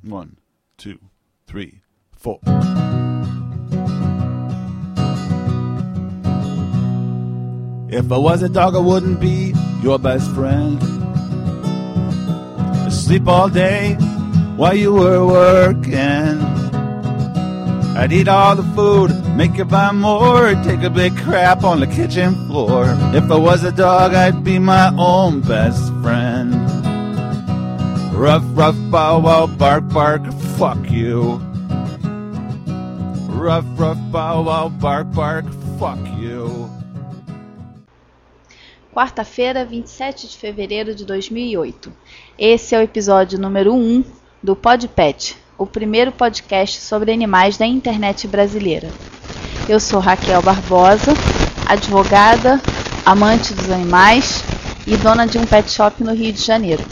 1, 2, 3, 4. If I was a dog, I wouldn't be your best friend. Sleep all day while you were working. I'd eat all the food, make you buy more, take a big crap on the kitchen floor. If I was a dog, I'd be my own best friend. Ruff, ruff, bow, wow, bark, bark, fuck you. Ruff, ruff, bow, wow, bark, bark, fuck you. Quarta-feira, 27 de fevereiro de 2008. Esse é o episódio número 1 do PodPet, o primeiro podcast sobre animais da internet brasileira. Eu sou Raquel Barbosa, advogada, amante dos animais e dona de um pet shop no Rio de Janeiro.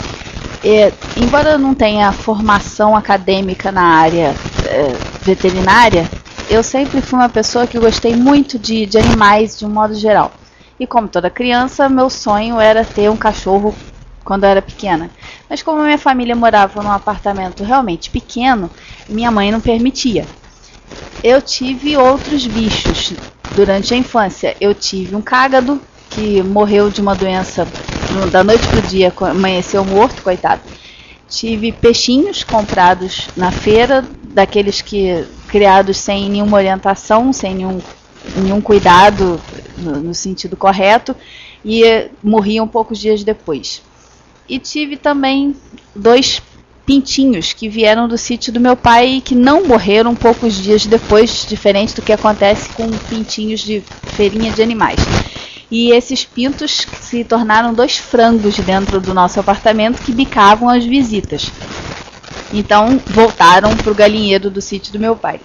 Embora eu não tenha formação acadêmica na área veterinária, eu sempre fui uma pessoa que gostei muito de animais de um modo geral. E como toda criança, meu sonho era ter um cachorro quando eu era pequena. Mas como a minha família morava num apartamento realmente pequeno, minha mãe não permitia. Eu tive outros bichos durante a infância. Eu tive um cágado que morreu de uma doença da noite pro dia, amanheceu morto, coitado. Tive peixinhos comprados na feira, daqueles que criados sem nenhuma orientação, sem nenhum cuidado no sentido correto, e morriam poucos dias depois. E tive também 2 pintinhos que vieram do sítio do meu pai e que não morreram poucos dias depois, diferente do que acontece com pintinhos de feirinha de animais. E esses pintos se tornaram 2 frangos dentro do nosso apartamento que bicavam as visitas. Então voltaram para o galinheiro do sítio do meu pai.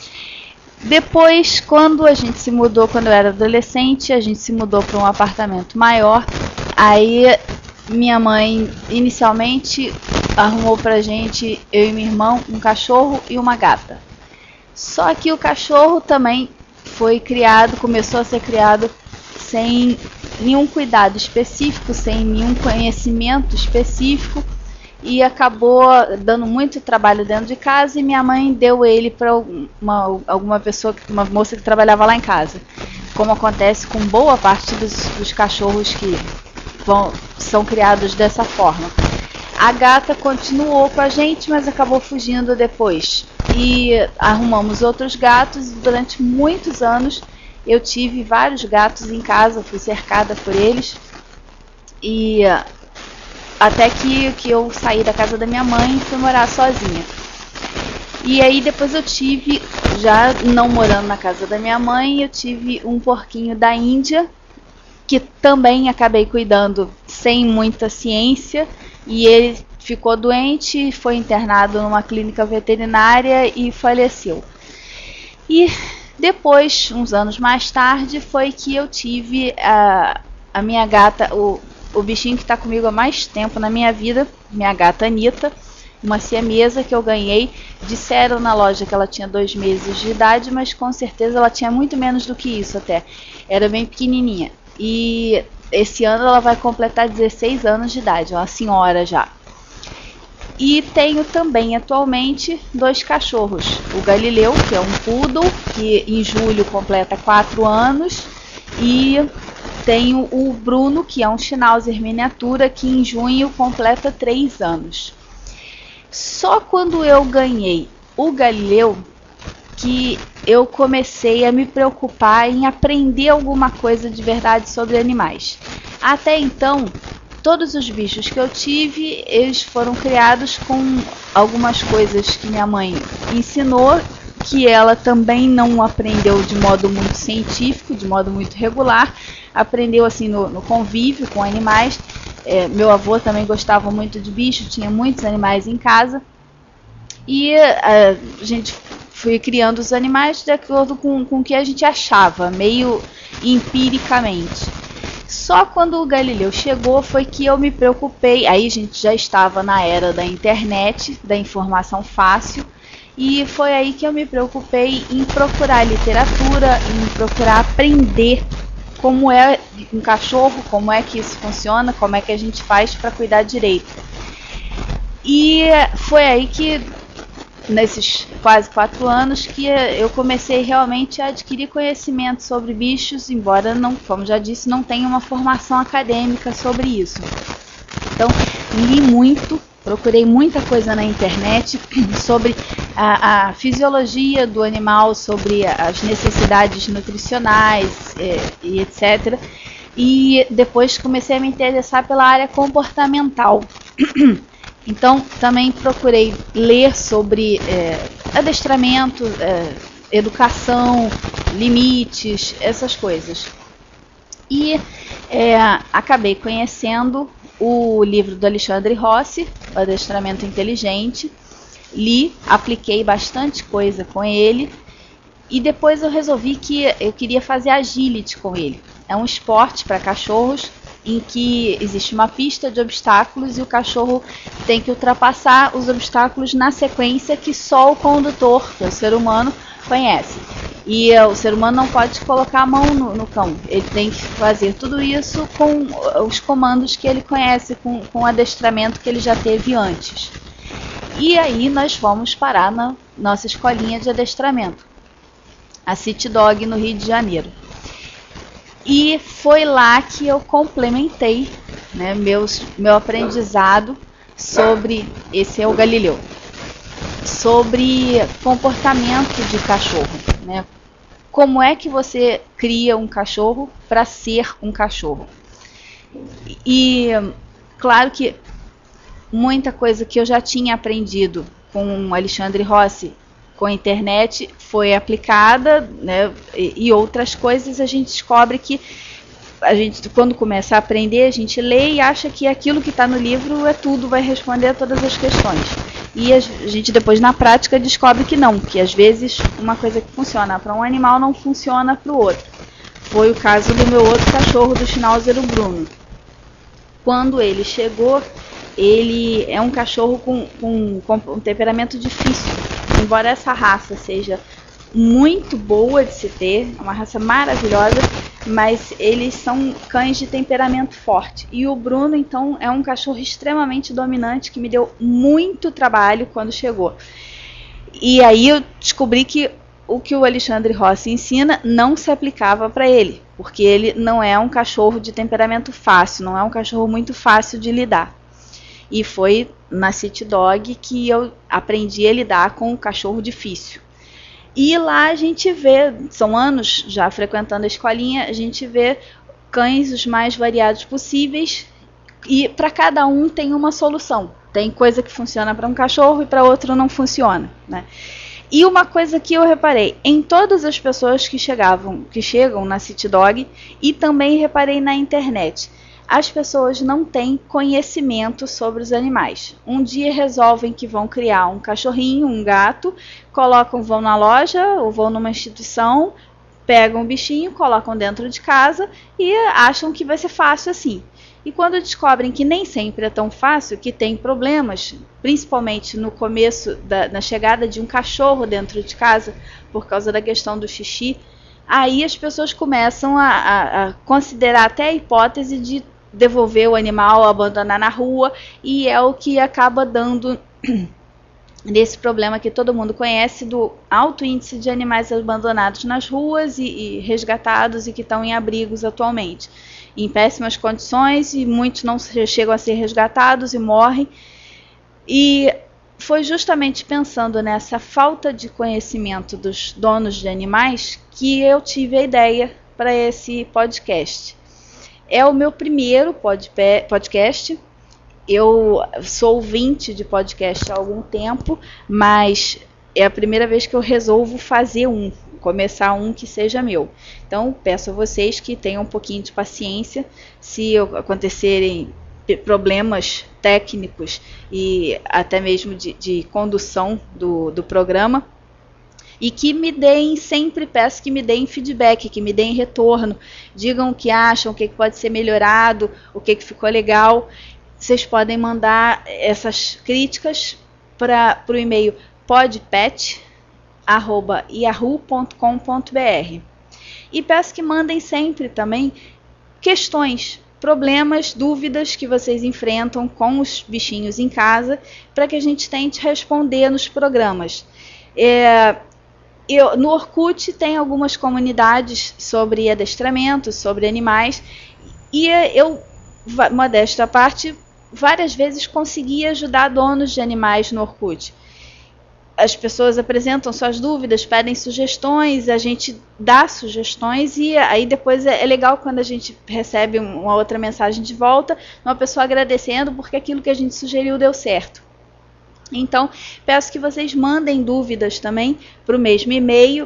Depois, quando a gente se mudou, quando eu era adolescente, a gente se mudou para um apartamento maior. Aí minha mãe inicialmente arrumou pra gente, eu e meu irmão, um cachorro e uma gata. Só que o cachorro também começou a ser criado sem nenhum cuidado específico, sem nenhum conhecimento específico, e acabou dando muito trabalho dentro de casa, e minha mãe deu ele para alguma pessoa, uma moça que trabalhava lá em casa, como acontece com boa parte dos cachorros que são criados dessa forma. A gata continuou com a gente, mas acabou fugindo depois, e arrumamos outros gatos. Durante muitos anos eu tive vários gatos em casa, fui cercada por eles, e até que eu saí da casa da minha mãe e fui morar sozinha. E aí depois eu tive, já não morando na casa da minha mãe, eu tive um porquinho da Índia, que também acabei cuidando sem muita ciência, e ele ficou doente, foi internado numa clínica veterinária e faleceu. E depois, uns anos mais tarde, foi que eu tive a minha gata, o bichinho que está comigo há mais tempo na minha vida, minha gata Anitta, uma siamesa que eu ganhei. Disseram na loja que ela tinha 2 meses de idade, mas com certeza ela tinha muito menos do que isso até. Era bem pequenininha. E esse ano ela vai completar 16 anos de idade, é uma senhora já. E tenho também atualmente 2 cachorros. O Galileu, que é um poodle, que em julho completa 4 anos, e tenho o Bruno, que é um Schnauzer miniatura, que em junho completa 3 anos. Só quando eu ganhei o Galileu que eu comecei a me preocupar em aprender alguma coisa de verdade sobre animais. Até então, todos os bichos que eu tive, eles foram criados com algumas coisas que minha mãe ensinou, que ela também não aprendeu de modo muito científico, de modo muito regular, aprendeu assim no convívio com animais. Meu avô também gostava muito de bicho, tinha muitos animais em casa, e a gente foi criando os animais de acordo com o que a gente achava, meio empiricamente. Só quando o Galileu chegou foi que eu me preocupei. Aí a gente já estava na era da internet, da informação fácil, e foi aí que eu me preocupei em procurar literatura, em procurar aprender como é um cachorro, como é que isso funciona, como é que a gente faz para cuidar direito. E foi aí que, nesses quase 4 anos, que eu comecei realmente a adquirir conhecimento sobre bichos, embora, não, como já disse, não tenha uma formação acadêmica sobre isso. Então, li muito, procurei muita coisa na internet sobre a fisiologia do animal, sobre as necessidades nutricionais e etc. E depois comecei a me interessar pela área comportamental. Então, também procurei ler sobre adestramento, educação, limites, essas coisas. E acabei conhecendo o livro do Alexandre Rossi, o Adestramento Inteligente. Li, apliquei bastante coisa com ele. E depois eu resolvi que eu queria fazer agility com ele. É um esporte para cachorros em que existe uma pista de obstáculos e o cachorro tem que ultrapassar os obstáculos na sequência que só o condutor, que é o ser humano, conhece. E o ser humano não pode colocar a mão no cão. Ele tem que fazer tudo isso com os comandos que ele conhece, com o adestramento que ele já teve antes. E aí nós fomos parar na nossa escolinha de adestramento, a City Dog, no Rio de Janeiro. E foi lá que eu complementei, né, meu aprendizado sobre, esse é o Galileu, sobre comportamento de cachorro, né? Como é que você cria um cachorro para ser um cachorro? E claro que muita coisa que eu já tinha aprendido com o Alexandre Rossi, com a internet, foi aplicada, né, e outras coisas a gente descobre que a gente, quando começa a aprender, a gente lê e acha que aquilo que está no livro é tudo, vai responder a todas as questões. E a gente depois na prática descobre que não, que às vezes uma coisa que funciona para um animal não funciona para o outro. Foi o caso do meu outro cachorro, do Schnauzer, o Bruno. Quando ele chegou, ele é um cachorro com um temperamento difícil. Embora essa raça seja muito boa de se ter, é uma raça maravilhosa, mas eles são cães de temperamento forte. E o Bruno, então, é um cachorro extremamente dominante que me deu muito trabalho quando chegou. E aí eu descobri que o Alexandre Rossi ensina não se aplicava para ele, porque ele não é um cachorro de temperamento fácil, não é um cachorro muito fácil de lidar. E foi na City Dog que eu aprendi a lidar com um cachorro difícil. E lá a gente vê, são anos já frequentando a escolinha, a gente vê cães os mais variados possíveis e para cada um tem uma solução. Tem coisa que funciona para um cachorro e para outro não funciona, né? E uma coisa que eu reparei em todas as pessoas que chegam na City Dog, e também reparei na internet, as pessoas não têm conhecimento sobre os animais. Um dia resolvem que vão criar um cachorrinho, um gato, vão na loja ou vão numa instituição, pegam um bichinho, colocam dentro de casa e acham que vai ser fácil assim. E quando descobrem que nem sempre é tão fácil, que tem problemas, principalmente no começo, na chegada de um cachorro dentro de casa, por causa da questão do xixi, aí as pessoas começam a considerar até a hipótese de devolver o animal, abandonar na rua, e é o que acaba dando nesse problema que todo mundo conhece, do alto índice de animais abandonados nas ruas e resgatados e que estão em abrigos atualmente, em péssimas condições, e muitos não chegam a ser resgatados e morrem. E foi justamente pensando nessa falta de conhecimento dos donos de animais que eu tive a ideia para esse podcast. É o meu primeiro podcast. Eu sou ouvinte de podcast há algum tempo, mas é a primeira vez que eu resolvo começar um que seja meu. Então, peço a vocês que tenham um pouquinho de paciência. Se acontecerem problemas técnicos e até mesmo de condução do programa, e que me deem, sempre peço que me deem feedback, que me deem retorno, digam o que acham, o que pode ser melhorado, o que ficou legal. Vocês podem mandar essas críticas para o e-mail podpet@yahoo.com.br. E peço que mandem sempre também questões. problemas, dúvidas que vocês enfrentam com os bichinhos em casa, para que a gente tente responder nos programas. No Orkut tem algumas comunidades sobre adestramento, sobre animais, e eu, modesta à parte, várias vezes consegui ajudar donos de animais no Orkut. As pessoas apresentam suas dúvidas, pedem sugestões, a gente dá sugestões, e aí depois é legal quando a gente recebe uma outra mensagem de volta, uma pessoa agradecendo porque aquilo que a gente sugeriu deu certo. Então, peço que vocês mandem dúvidas também para o mesmo e-mail,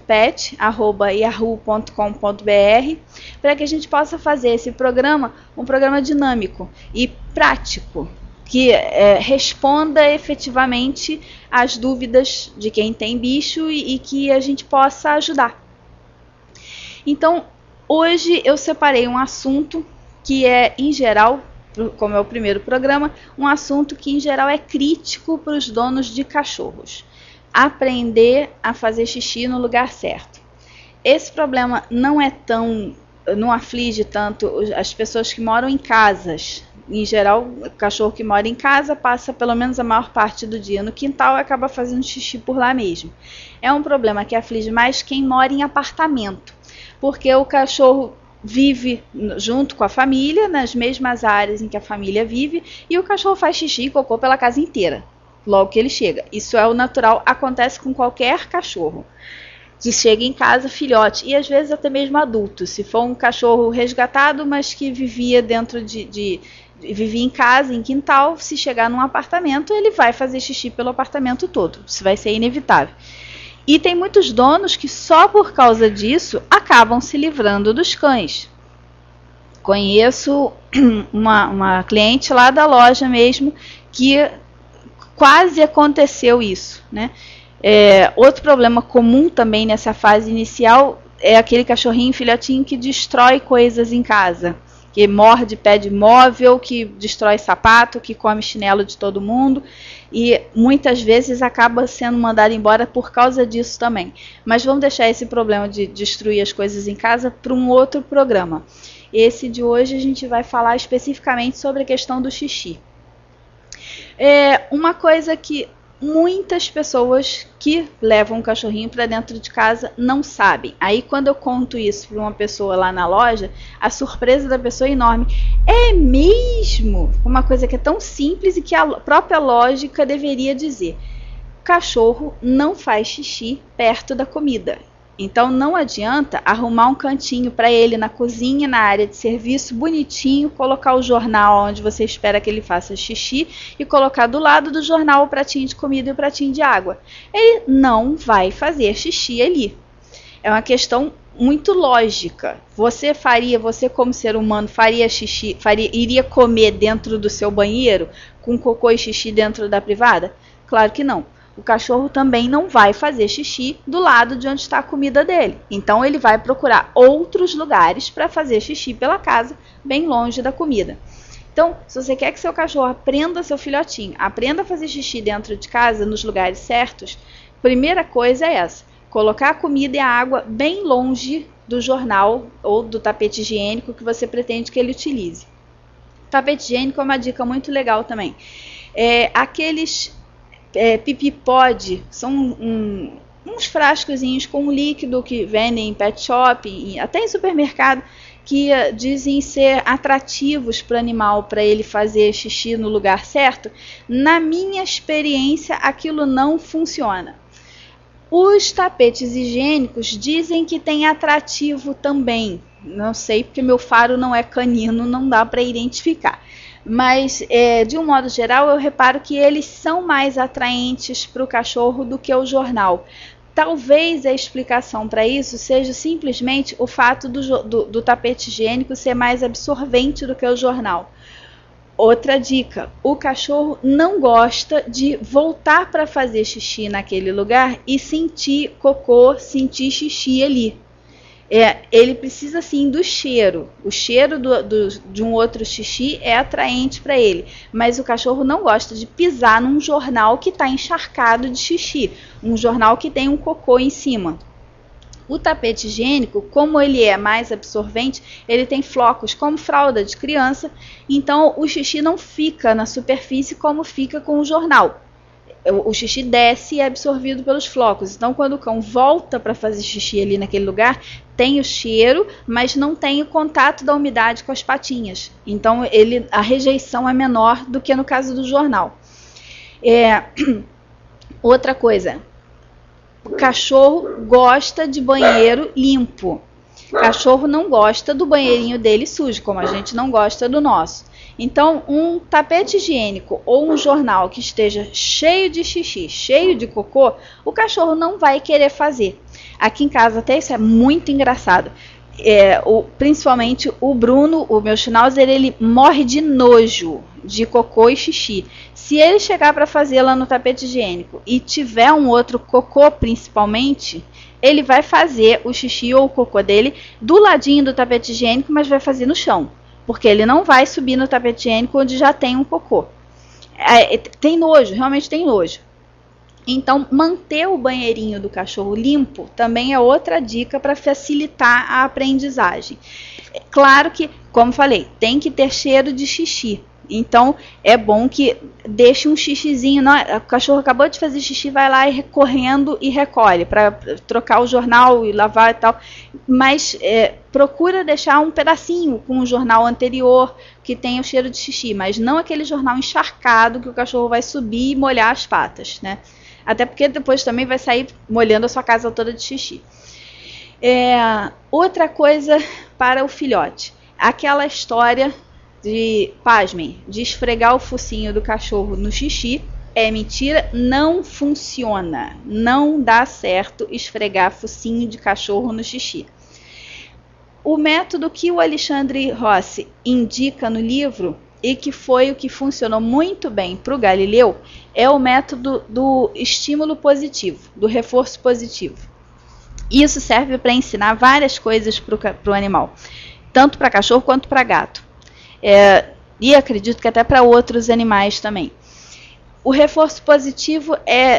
podpet@yahoo.com.br, para que a gente possa fazer esse programa um programa dinâmico e prático, que responda efetivamente às dúvidas de quem tem bicho e que a gente possa ajudar. Então, hoje eu separei um assunto que é, em geral, como é o primeiro programa, um assunto que em geral é crítico para os donos de cachorros. Aprender a fazer xixi no lugar certo. Esse problema não aflige tanto as pessoas que moram em casas. Em geral, o cachorro que mora em casa passa pelo menos a maior parte do dia no quintal e acaba fazendo xixi por lá mesmo. É um problema que aflige mais quem mora em apartamento, porque o cachorro vive junto com a família, nas mesmas áreas em que a família vive, e o cachorro faz xixi e cocô pela casa inteira, logo que ele chega. Isso é o natural, acontece com qualquer cachorro que chega em casa, filhote, e às vezes até mesmo adulto. Se for um cachorro resgatado, mas que vivia vivia em casa, em quintal, se chegar num apartamento, ele vai fazer xixi pelo apartamento todo. Isso vai ser inevitável. E tem muitos donos que só por causa disso acabam se livrando dos cães. Conheço uma cliente lá da loja mesmo que quase aconteceu isso, né? Outro problema comum também nessa fase inicial é aquele cachorrinho filhotinho que destrói coisas em casa, que morde pé de móvel, que destrói sapato, que come chinelo de todo mundo, e muitas vezes acaba sendo mandado embora por causa disso também. Mas vamos deixar esse problema de destruir as coisas em casa para um outro programa. Esse de hoje a gente vai falar especificamente sobre a questão do xixi. Uma coisa que muitas pessoas que levam um cachorrinho para dentro de casa não sabem. Aí quando eu conto isso para uma pessoa lá na loja, a surpresa da pessoa é enorme. É mesmo? Uma coisa que é tão simples e que a própria lógica deveria dizer. O cachorro não faz xixi perto da comida. Então não adianta arrumar um cantinho para ele na cozinha, na área de serviço, bonitinho, colocar o jornal onde você espera que ele faça xixi e colocar do lado do jornal o pratinho de comida e o pratinho de água. Ele não vai fazer xixi ali. É uma questão muito lógica. Você como ser humano, faria xixi, iria comer dentro do seu banheiro com cocô e xixi dentro da privada? Claro que não. O cachorro também não vai fazer xixi do lado de onde está a comida dele. Então ele vai procurar outros lugares para fazer xixi pela casa, bem longe da comida. Então, se você quer que seu cachorro aprenda, seu filhotinho, aprenda a fazer xixi dentro de casa, nos lugares certos, primeira coisa é essa: colocar a comida e a água bem longe do jornal ou do tapete higiênico que você pretende que ele utilize. Tapete higiênico é uma dica muito legal também. Aqueles pipipod são uns frascozinhos com líquido que vendem em pet shop, até em supermercado, que dizem ser atrativos para o animal, para ele fazer xixi no lugar certo. Na minha experiência, aquilo não funciona. Os tapetes higiênicos dizem que tem atrativo também. Não sei, porque meu faro não é canino, não dá para identificar. Mas, de um modo geral, eu reparo que eles são mais atraentes para o cachorro do que o jornal. Talvez a explicação para isso seja simplesmente o fato do tapete higiênico ser mais absorvente do que o jornal. Outra dica: o cachorro não gosta de voltar para fazer xixi naquele lugar e sentir cocô, sentir xixi ali. Ele precisa sim do cheiro. O cheiro de um outro xixi é atraente para ele, mas o cachorro não gosta de pisar num jornal que está encharcado de xixi, um jornal que tem um cocô em cima. O tapete higiênico, como ele é mais absorvente, ele tem flocos como fralda de criança, então o xixi não fica na superfície como fica com o jornal. O xixi desce e é absorvido pelos flocos. Então, quando o cão volta para fazer xixi ali naquele lugar, tem o cheiro, mas não tem o contato da umidade com as patinhas. Então, a rejeição é menor do que no caso do jornal. Outra coisa, o cachorro gosta de banheiro limpo. O cachorro não gosta do banheirinho dele sujo, como a gente não gosta do nosso. Então, um tapete higiênico ou um jornal que esteja cheio de xixi, cheio de cocô, o cachorro não vai querer fazer. Aqui em casa até isso é muito engraçado. Principalmente o Bruno, o meu Schnauzer, ele morre de nojo de cocô e xixi. Se ele chegar para fazer lá no tapete higiênico e tiver um outro cocô principalmente, ele vai fazer o xixi ou o cocô dele do ladinho do tapete higiênico, mas vai fazer no chão. Porque ele não vai subir no tapete higiênico onde já tem um cocô. Tem nojo, realmente tem nojo. Então, manter o banheirinho do cachorro limpo também é outra dica para facilitar a aprendizagem. Claro que, como falei, tem que ter cheiro de xixi. Então, é bom que deixe um xixizinho. O cachorro acabou de fazer xixi, vai lá correndo e recolhe para trocar o jornal e lavar e tal. Mas procura deixar um pedacinho com o jornal anterior que tenha o cheiro de xixi, mas não aquele jornal encharcado que o cachorro vai subir e molhar as patas, né? Até porque depois também vai sair molhando a sua casa toda de xixi. Outra coisa para o filhote. Aquela história pasmem, de esfregar o focinho do cachorro no xixi é mentira, não funciona. Não dá certo esfregar focinho de cachorro no xixi. O método que o Alexandre Rossi indica no livro, e que foi o que funcionou muito bem para o Galileu, é o método do estímulo positivo, do reforço positivo. Isso serve para ensinar várias coisas para o animal, tanto para cachorro quanto para gato. E acredito que até para outros animais também. O reforço positivo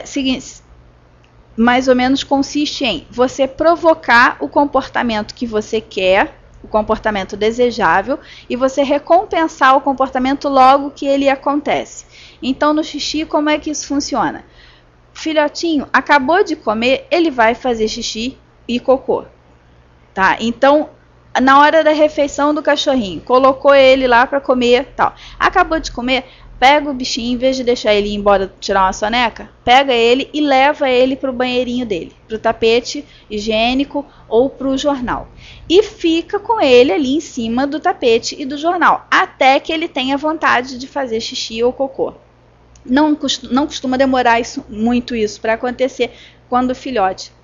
mais ou menos consiste em você provocar o comportamento que você quer, o comportamento desejável, e você recompensar o comportamento logo que ele acontece. Então, no xixi, como é que isso funciona? Filhotinho acabou de comer, ele vai fazer xixi e cocô. Tá? Então, na hora da refeição do cachorrinho, colocou ele lá para comer, tal. Acabou de comer, pega o bichinho, em vez de deixar ele ir embora tirar uma soneca, pega ele e leva ele para o banheirinho dele, para o tapete higiênico ou para o jornal. E fica com ele ali em cima do tapete e do jornal, até que ele tenha vontade de fazer xixi ou cocô. Não costuma demorar muito isso para acontecer quando o filhote,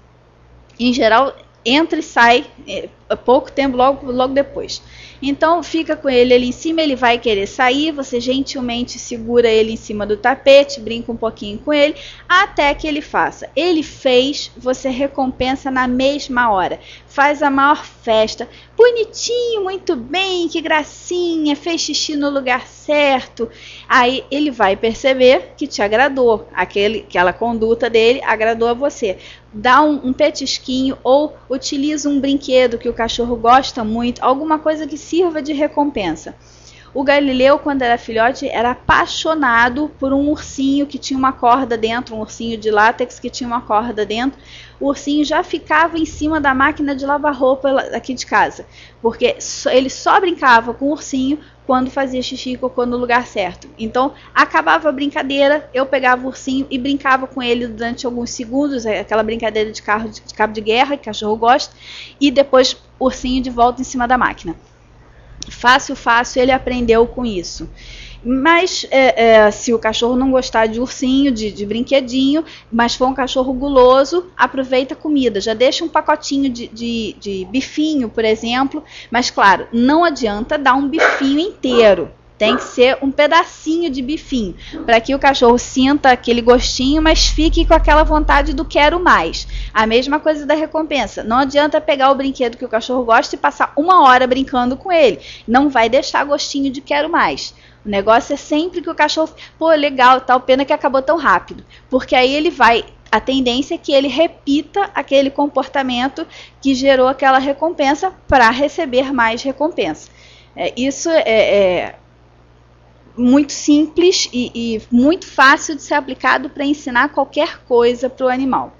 em geral, entra e sai pouco tempo, logo depois. Então, fica com ele ali em cima, ele vai querer sair, você gentilmente segura ele em cima do tapete, brinca um pouquinho com ele, até que ele faça. Ele fez, você recompensa na mesma hora. Faz a maior festa. Bonitinho, muito bem, que gracinha, fez xixi no lugar certo. Aí ele vai perceber que te agradou, aquela conduta dele agradou a você. Dá um petisquinho ou utiliza um brinquedo que o cachorro gosta muito, alguma coisa que sirva de recompensa. O Galileu, quando era filhote, era apaixonado por um ursinho que tinha uma corda dentro, um ursinho de látex que tinha uma corda dentro. O ursinho já ficava em cima da máquina de lavar roupa aqui de casa, porque ele só brincava com o ursinho quando fazia xixi e cocô no lugar certo. Então, acabava a brincadeira, eu pegava o ursinho e brincava com ele durante alguns segundos, aquela brincadeira de cabo de guerra, que o cachorro gosta, e depois o ursinho de volta em cima da máquina. Fácil, ele aprendeu com isso. Mas se o cachorro não gostar de ursinho, de brinquedinho, mas for um cachorro guloso, aproveita a comida. Já deixa um pacotinho de bifinho, por exemplo. Mas claro, não adianta dar um bifinho inteiro. Tem que ser um pedacinho de bifinho, para que o cachorro sinta aquele gostinho, mas fique com aquela vontade do quero mais. A mesma coisa da recompensa. Não adianta pegar o brinquedo que o cachorro gosta e passar 1 hora brincando com ele. Não vai deixar gostinho de quero mais. O negócio é sempre que o cachorro, pô, legal, tal, pena que acabou tão rápido. Porque aí ele vai a tendência é que ele repita aquele comportamento que gerou aquela recompensa para receber mais recompensa. Isso é muito simples e muito fácil de ser aplicado para ensinar qualquer coisa para o animal.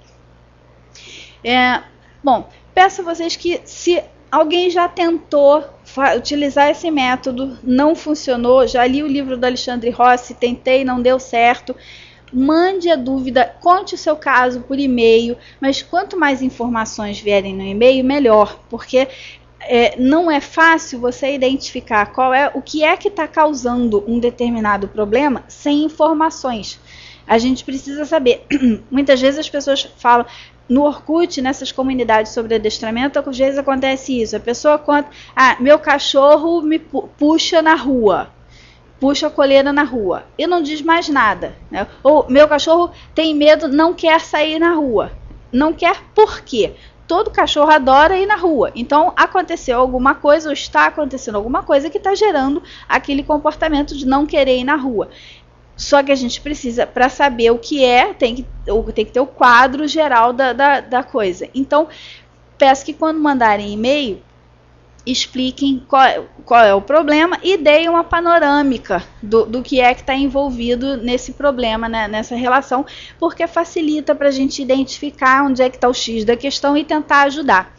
Bom, peço a vocês que, se alguém já tentou utilizar esse método, não funcionou, já li o livro do Alexandre Rossi, tentei, não deu certo, mande a dúvida, conte o seu caso por e-mail, mas quanto mais informações vierem no e-mail, melhor, porque não é fácil você identificar o que é que está causando um determinado problema sem informações. A gente precisa saber. Muitas vezes as pessoas falam, no Orkut, nessas comunidades sobre adestramento, às vezes acontece isso. A pessoa conta, meu cachorro me puxa na rua, puxa a coleira na rua, e não diz mais nada, né? Ou meu cachorro tem medo, não quer sair na rua. Não quer por quê? Todo cachorro adora ir na rua. Então, aconteceu alguma coisa, ou está acontecendo alguma coisa que está gerando aquele comportamento de não querer ir na rua. Só que a gente precisa, para saber o que tem que ter o quadro geral da coisa. Então, peço que quando mandarem e-mail, expliquem qual é o problema e deem uma panorâmica do que é que está envolvido nesse problema, né, nessa relação, porque facilita para a gente identificar onde é que está o X da questão e tentar ajudar.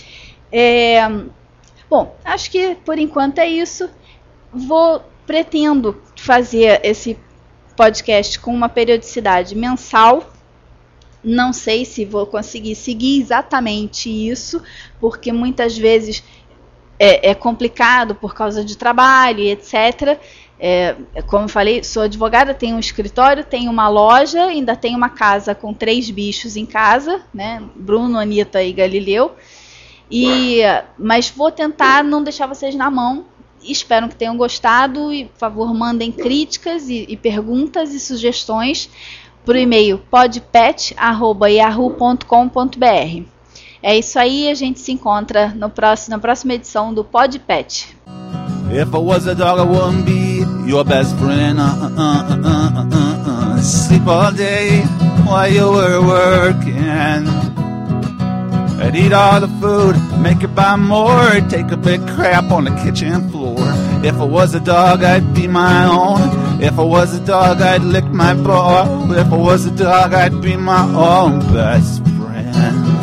Bom, acho que por enquanto é isso. Pretendo fazer esse podcast com uma periodicidade mensal. Não sei se vou conseguir seguir exatamente isso, porque muitas vezes é complicado por causa de trabalho e etc. Como eu falei, sou advogada, tenho um escritório, tenho uma loja, ainda tenho uma casa com 3 bichos em casa, né? Bruno, Anitta e Galileu. Mas vou tentar não deixar vocês na mão. Espero que tenham gostado e, por favor, mandem críticas e perguntas e sugestões por e-mail podpet@yahoo.com.br. É isso aí, a gente se encontra na próxima edição do Podpet. If I was a dog, I wouldn't be your best friend. Sleep all day while you were working. I'd eat all the food, make it buy more, take a big crap on the kitchen floor. If I was a dog, I'd be my own. If I was a dog, I'd lick my paw. If I was a dog, I'd be my own best friend.